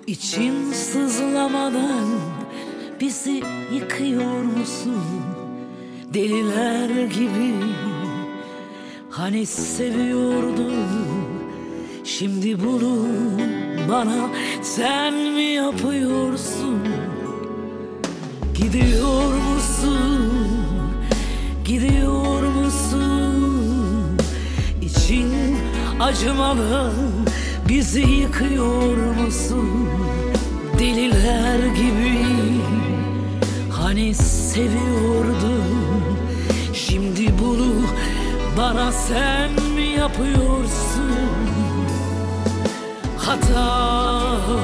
İçin sızlamadan bizi yıkıyor musun? Deliler gibi hani seviyordun, şimdi bunu bana sen mi yapıyorsun? Gidiyor musun? Gidiyor musun? İçin acımadan bizi yıkıyor musun? Deliler gibi hani seviyordun, şimdi bunu bana sen mi yapıyorsun? Hata,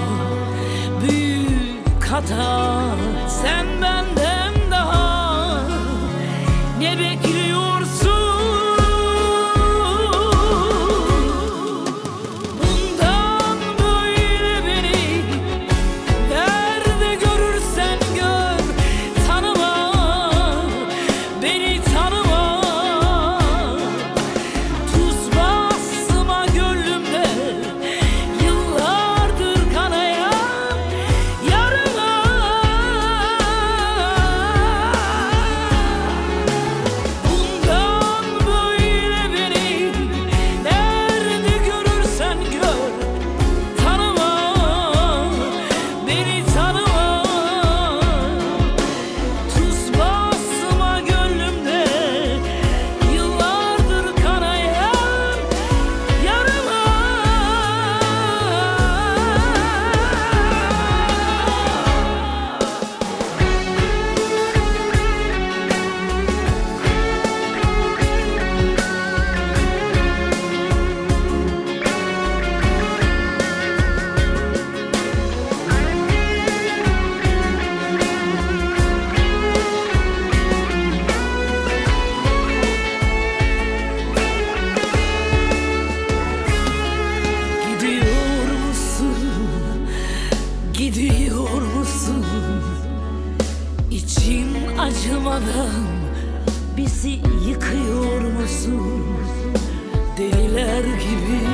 büyük hata. Sen benden daha ne bekliyorsun? Bundan böyle beni nerede görürsen gör, tanıma, beni tanıma. Tuz basma gönlümde yıllardır kanayan yarıma. Bundan böyle beni nerede görürsen gör, tanıma, beni tanıma. Tuz basma gönlümde yıllardır kanayan yarıma. Gidiyor musun? Gidiyor musun? İçin acımadan bizi yıkıyor musun? Deliler gibi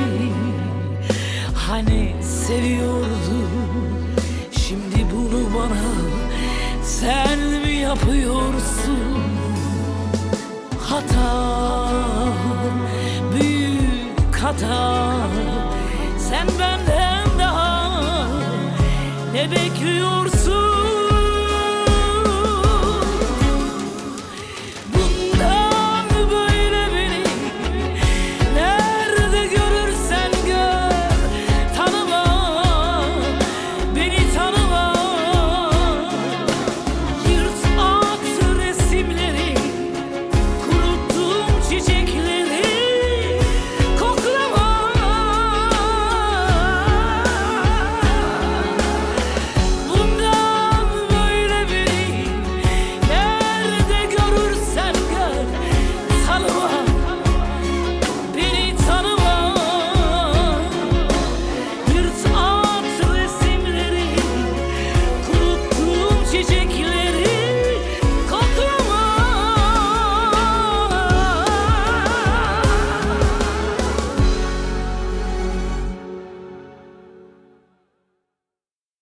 hani seviyordun, şimdi bunu bana sen mi yapıyorsun? Hata, büyük hata. Sen benden daha ne bekliyorsun?